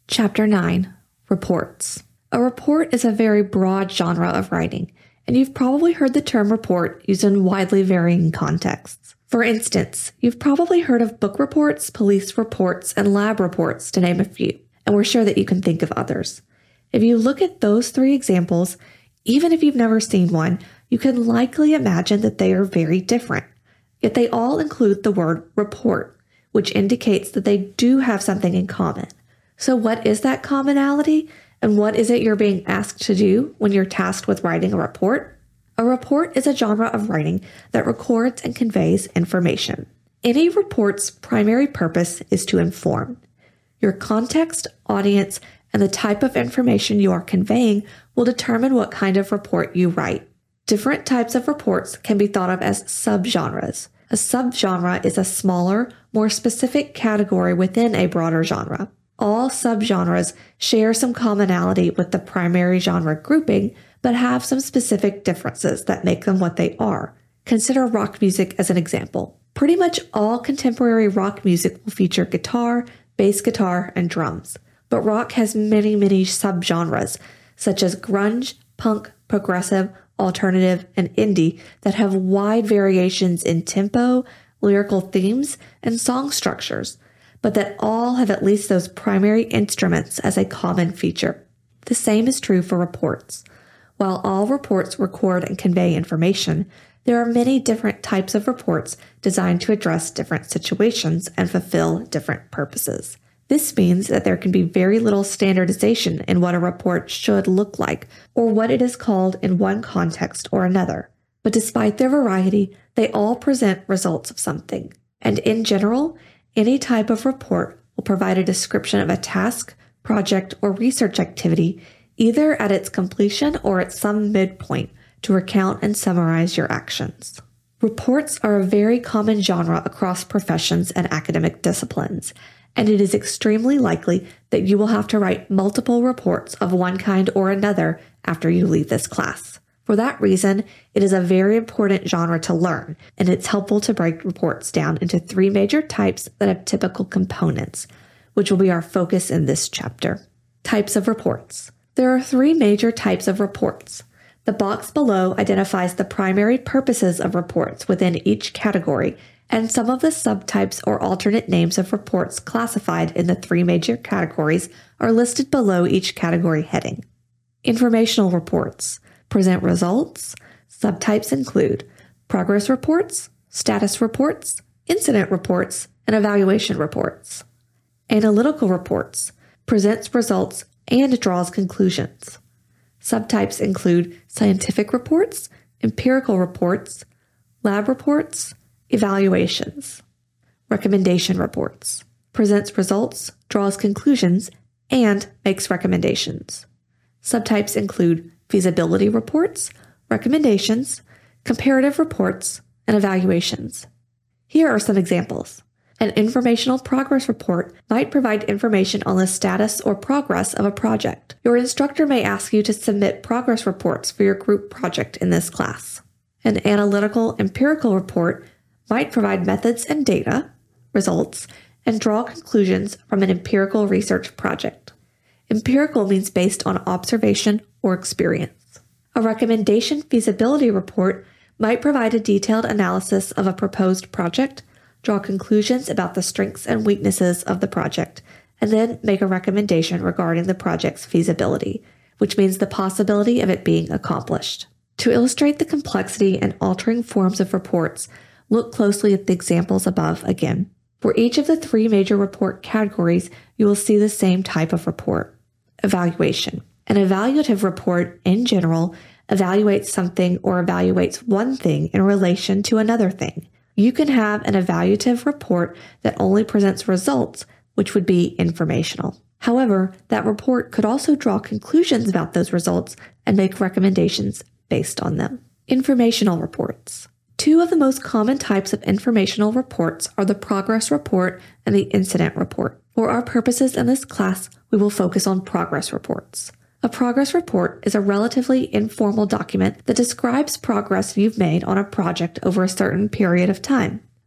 Chapter 9. Reports. A report is a very broad genre of writing, and you've probably heard the term report used in widely varying contexts. For instance, you've probably heard of book reports, police reports, and lab reports, to name a few, and we're sure that you can think of others. If you look at those three examples, even if you've never seen one, you can likely imagine that they are very different. Yet they all include the word report, which indicates that they do have something in common. So what is that commonality, and what is it you're being asked to do when you're tasked with writing a report? A report is a genre of writing that records and conveys information. Any report's primary purpose is to inform. Your context, audience, and the type of information you are conveying will determine what kind of report you write. Different types of reports can be thought of as subgenres. A subgenre is a smaller, more specific category within a broader genre. All subgenres share some commonality with the primary genre grouping, but have some specific differences that make them what they are. Consider rock music as an example. Pretty much all contemporary rock music will feature guitar, bass guitar, and drums. But rock has many subgenres, such as grunge, punk, progressive, alternative, and indie that have wide variations in tempo, lyrical themes, and song structures, but that all have at least those primary instruments as a common feature. The same is true for reports. While all reports record and convey information, there are many different types of reports designed to address different situations and fulfill different purposes. This means that there can be very little standardization in what a report should look like or what it is called in one context or another. But despite their variety, they all present results of something. And in general, any type of report will provide a description of a task, project, or research activity, either at its completion or at some midpoint, to recount and summarize your actions. Reports are a very common genre across professions and academic disciplines, and it is extremely likely that you will have to write multiple reports of one kind or another after you leave this class. For that reason, it is a very important genre to learn, and it's helpful to break reports down into three major types that have typical components, which will be our focus in this chapter. Types of reports. There are three major types of reports. The box below identifies the primary purposes of reports within each category, and some of the subtypes or alternate names of reports classified in the three major categories are listed below each category heading. Informational reports present results. Subtypes include progress reports, status reports, incident reports, and evaluation reports. Analytical reports presents results and draws conclusions. Subtypes include scientific reports, empirical reports, lab reports, evaluations. Recommendation reports presents results, draws conclusions, and makes recommendations. Subtypes include feasibility reports, recommendations, comparative reports, and evaluations. Here are some examples. An informational progress report might provide information on the status or progress of a project. Your instructor may ask you to submit progress reports for your group project in this class. An analytical empirical report might provide methods and data, results, and draw conclusions from an empirical research project. Empirical means based on observation or experience. A recommendation feasibility report might provide a detailed analysis of a proposed project, draw conclusions about the strengths and weaknesses of the project, and then make a recommendation regarding the project's feasibility, which means the possibility of it being accomplished. To illustrate the complexity and altering forms of reports, look closely at the examples above again. For each of the three major report categories, you will see the same type of report. Evaluation. An evaluative report, in general, evaluates something or evaluates one thing in relation to another thing. You can have an evaluative report that only presents results, which would be informational. However, that report could also draw conclusions about those results and make recommendations based on them. Informational reports. Two of the most common types of informational reports are the progress report and the incident report. For our purposes in this class, we will focus on progress reports. A progress report is a relatively informal document that describes progress you've made on a project over a certain period of time.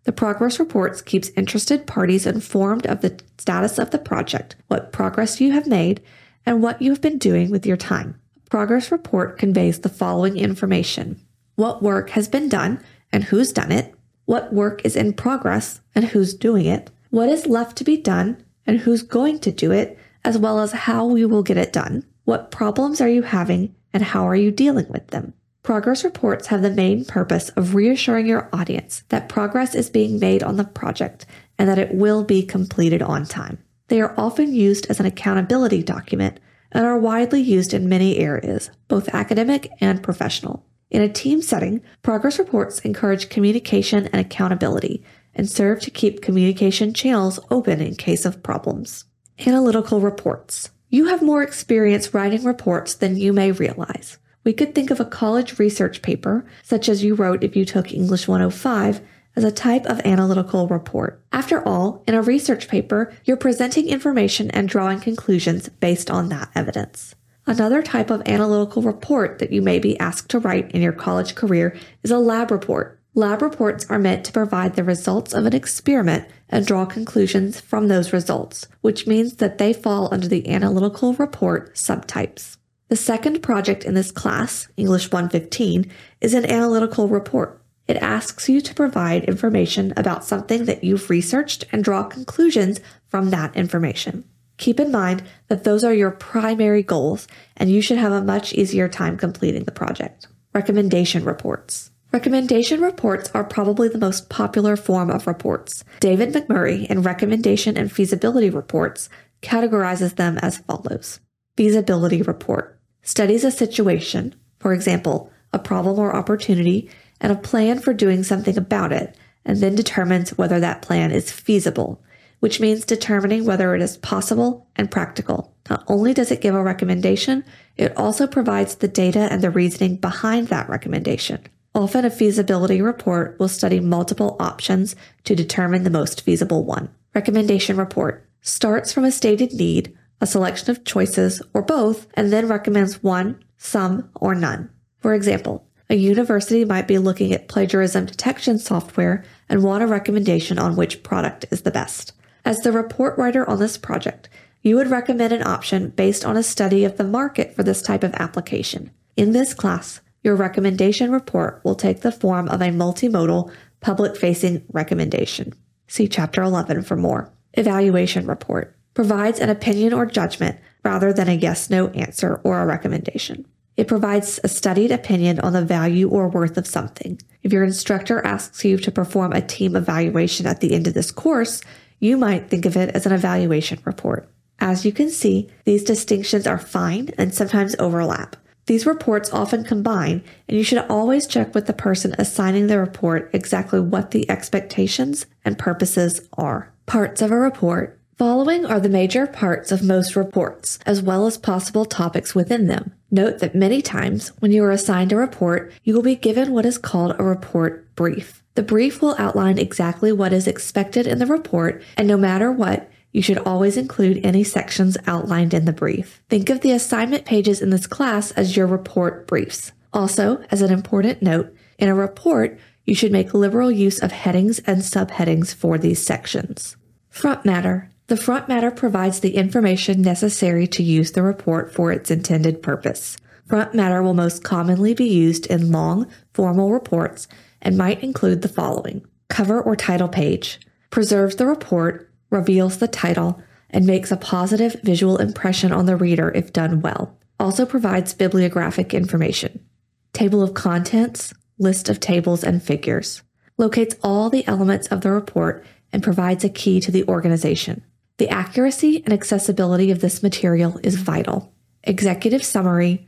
The progress reports keeps interested parties informed of the status of the project, what progress you have made, and what you have been doing with your time. A progress report conveys the following information: what work has been done and who's done it, what work is in progress and who's doing it, what is left to be done and who's going to do it, as well as how we will get it done, what problems are you having and how are you dealing with them. Progress reports have the main purpose of reassuring your audience that progress is being made on the project and that it will be completed on time. They are often used as an accountability document and are widely used in many areas, both academic and professional. In a team setting, progress reports encourage communication and accountability and serve to keep communication channels open in case of problems. Analytical reports. You have more experience writing reports than you may realize. We could think of a college research paper, such as you wrote if you took English 105, as a type of analytical report. After all, in a research paper, you're presenting information and drawing conclusions based on that evidence. Another type of analytical report that you may be asked to write in your college career is a lab report. Lab reports are meant to provide the results of an experiment and draw conclusions from those results, which means that they fall under the analytical report subtypes. The second project in this class, English 115, is an analytical report. It asks you to provide information about something that you've researched and draw conclusions from that information. Keep in mind that those are your primary goals, and you should have a much easier time completing the project. Recommendation reports. Recommendation reports are probably the most popular form of reports. David McMurray in Recommendation and Feasibility Reports categorizes them as follows. Feasibility report studies a situation, for example, a problem or opportunity, and a plan for doing something about it, and then determines whether that plan is feasible, which means determining whether it is possible and practical. Not only does it give a recommendation, it also provides the data and the reasoning behind that recommendation. Often a feasibility report will study multiple options to determine the most feasible one. Recommendation report starts from a stated need, a selection of choices, or both, and then recommends one, some, or none. For example, a university might be looking at plagiarism detection software and want a recommendation on which product is the best. As the report writer on this project, you would recommend an option based on a study of the market for this type of application. In this class, your recommendation report will take the form of a multimodal, public-facing recommendation. See Chapter 11 for more. Evaluation report provides an opinion or judgment rather than a yes-no answer or a recommendation. It provides a studied opinion on the value or worth of something. If your instructor asks you to perform a team evaluation at the end of this course, you might think of it as an evaluation report. As you can see, these distinctions are fine and sometimes overlap. These reports often combine, and you should always check with the person assigning the report exactly what the expectations and purposes are. Parts of a report. Following are the major parts of most reports, as well as possible topics within them. Note that many times, when you are assigned a report, you will be given what is called a report brief. The brief will outline exactly what is expected in the report, and no matter what, you should always include any sections outlined in the brief. Think of the assignment pages in this class as your report briefs. Also, as an important note, in a report, you should make liberal use of headings and subheadings for these sections. Front matter. The front matter provides the information necessary to use the report for its intended purpose. Front matter will most commonly be used in long, formal reports and might include the following. Cover or title page. Preserves the report, reveals the title, and makes a positive visual impression on the reader if done well. Also provides bibliographic information. Table of contents, list of tables and figures. Locates all the elements of the report and provides a key to the organization. The accuracy and accessibility of this material is vital. Executive summary,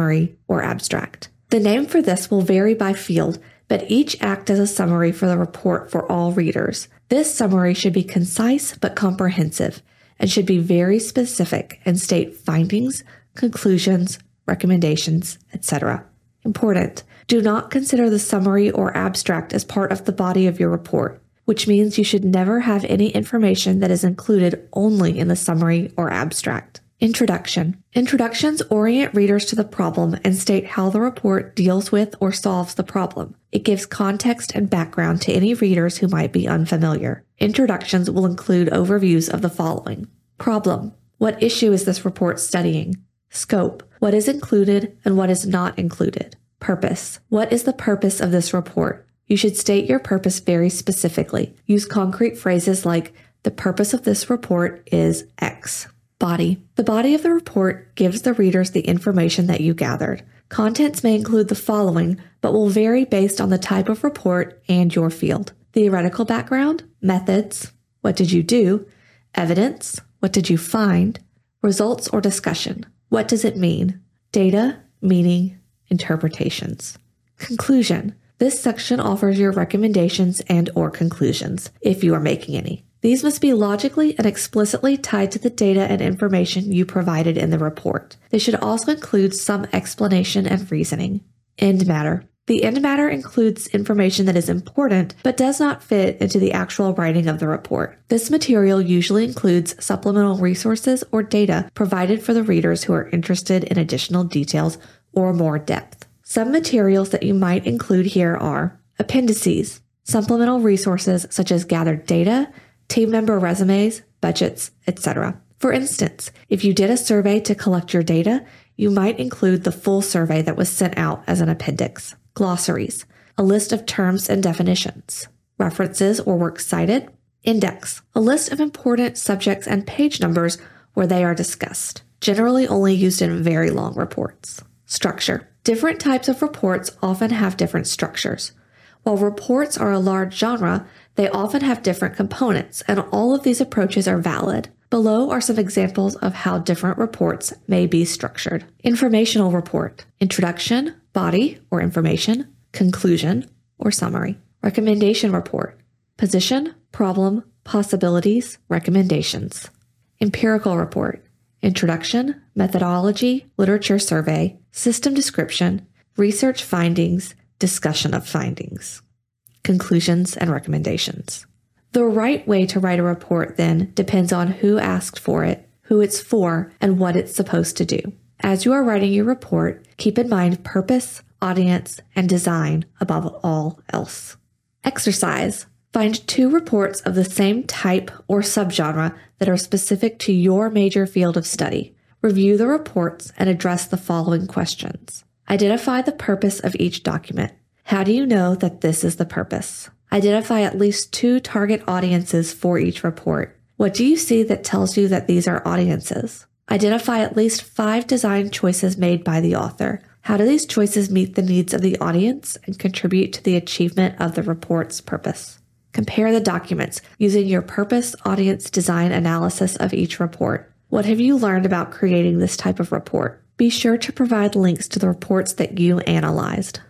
or abstract. The name for this will vary by field, but each act as a summary for the report for all readers. This summary should be concise but comprehensive and should be very specific and state findings, conclusions, recommendations, etc. Important. Do not consider the summary or abstract as part of the body of your report, which means you should never have any information that is included only in the summary or abstract. Introduction. Introductions orient readers to the problem and state how the report deals with or solves the problem. It gives context and background to any readers who might be unfamiliar. Introductions will include overviews of the following. Problem. What issue is this report studying? Scope. What is included and what is not included? Purpose. What is the purpose of this report? You should state your purpose very specifically. Use concrete phrases like, the purpose of this report is X. Body. The body of the report gives the readers the information that you gathered. Contents may include the following, but will vary based on the type of report and your field. Theoretical background, methods, what did you do, evidence, what did you find, results or discussion, what does it mean, data, meaning, interpretations. Conclusion. This section offers your recommendations and or conclusions, if you are making any. These must be logically and explicitly tied to the data and information you provided in the report. They should also include some explanation and reasoning. End matter. The end matter includes information that is important but does not fit into the actual writing of the report. This material usually includes supplemental resources or data provided for the readers who are interested in additional details or more depth. Some materials that you might include here are appendices, supplemental resources such as gathered data, team member resumes, budgets, etc. For instance, if you did a survey to collect your data, you might include the full survey that was sent out as an appendix. Glossaries, a list of terms and definitions. References or works cited. Index, a list of important subjects and page numbers where they are discussed, generally only used in very long reports. Structure. Different types of reports often have different structures. While reports are a large genre, they often have different components, and all of these approaches are valid. Below are some examples of how different reports may be structured. Informational report. Introduction, body or information, conclusion or summary. Recommendation report. Position, problem, possibilities, recommendations. Empirical report. Introduction, methodology, literature survey, system description, research findings, discussion of findings. Conclusions and recommendations. The right way to write a report, then, depends on who asked for it, who it's for, and what it's supposed to do. As you are writing your report, keep in mind purpose, audience, and design above all else. Exercise. Find 2 reports of the same type or subgenre that are specific to your major field of study. Review the reports and address the following questions. Identify the purpose of each document. How do you know that this is the purpose? Identify at least 2 target audiences for each report. What do you see that tells you that these are audiences? Identify at least 5 design choices made by the author. How do these choices meet the needs of the audience and contribute to the achievement of the report's purpose? Compare the documents using your purpose, audience, design analysis of each report. What have you learned about creating this type of report? Be sure to provide links to the reports that you analyzed.